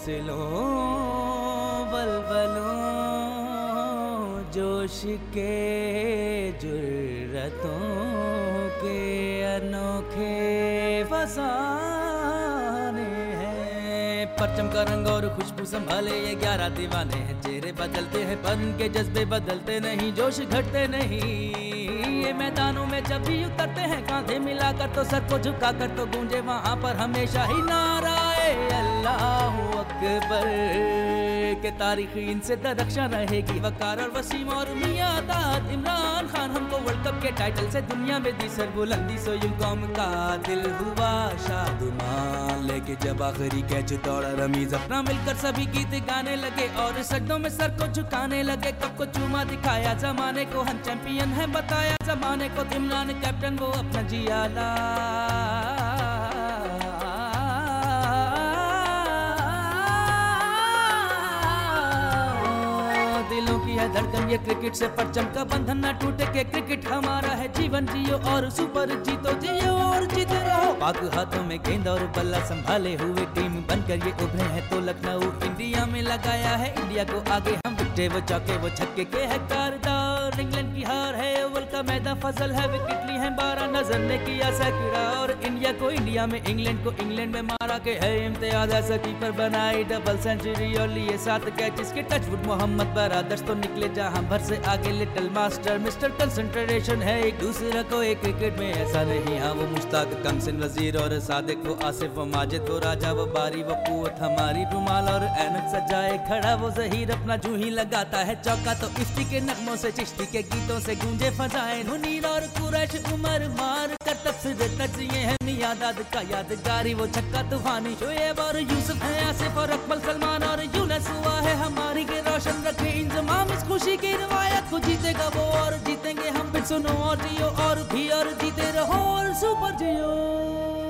हौसलों बलबलों जोश के जुर्रतों के अनोखे फसाने हैं। परचम का रंग और खुशबू संभाले ये 11 दीवाने हैं। चेहरे बदलते हैं पर उनके जज्बे बदलते नहीं, जोश घटते नहीं। ये मैदानों में जब भी उतरते हैं कांधे मिलाकर तो सर को झुकाकर तो गूंजे वहां पर हमेशा ही नाराए अल्लाहू अकबर के तारीख इनसे दरख्शां रहेगी। वकार और वसीम और मियां दाद इमरान खान हमको वर्ल्ड कप के टाइटल से दुनिया में दी सर बुलंदी। सो यूं कौम का दिल हुआ शादुमान लेके जब आखिरी कैच दौड़ा रमीज अपना मिलकर सभी गीत गाने लगे और सजदों में सर को झुकाने लगे। कप को चूमा दिखाया जमाने को, हम चैंपियन हैं बताया जमाने को। इमरान कैप्टन वो अपना जियाला दिलों की है धड़कन ये क्रिकेट से परचम का बंधन ना टूटे के क्रिकेट हमारा है जीवन। जियो और सुपर जीतो, जियो और जीते रहो। पाक हाथों में गेंद और बल्ला संभाले हुए टीम बनकर ये उभरे हैं तो लखनऊ इंडिया में लगाया है इंडिया को आगे। हम विकटे वो चौके वो छक्के के है कारदार। इंग्लैंड की हार है ओवल का मैदान फजल है, विकेट ली है 12 नजर ने किया सैकड़ा। और इंडिया को इंडिया में इंग्लैंड को इंग्लैंड में मारा के है इम्तियाज। ऐसा कीपर बनाई डबल सेंचुरी और लिए 7 कैचेस के टचवुड मोहम्मद बरादर्स तो निकले जहां भर से आगे लिटिल मास्टर। मिस्टर कंसंट्रेशन है एक दूसरे को एक क्रिकेट में ऐसा नहीं। हाँ वो मुश्ताक कमसिन वजीर और सादिक वो आसिफ वो माजिद वो राजा वो बारी वो कुवत हमारी रुमाल और ऐनक सजाए खड़ा वो जहीर अपना जूं ही लगाता है चौका तो इफ्ती के नगमों से चिश्ती के गीतों से गूंजे फजाए। मुनीर और कुरैश उमर मार कर तफसीर तजिए है मियां दाद का यादगारी वो छक्का तूफानी। शोएब और यूसुफ है आसिफ और अकमल सलमान और यूनस हुआ है हमारी के रोशन रखे इंतजाम। इस खुशी की रिवायत को जीतेगा वो और जीतेंगे हम। फिर सुनो और जियो और भी और जीते रहो और सुपर जियो।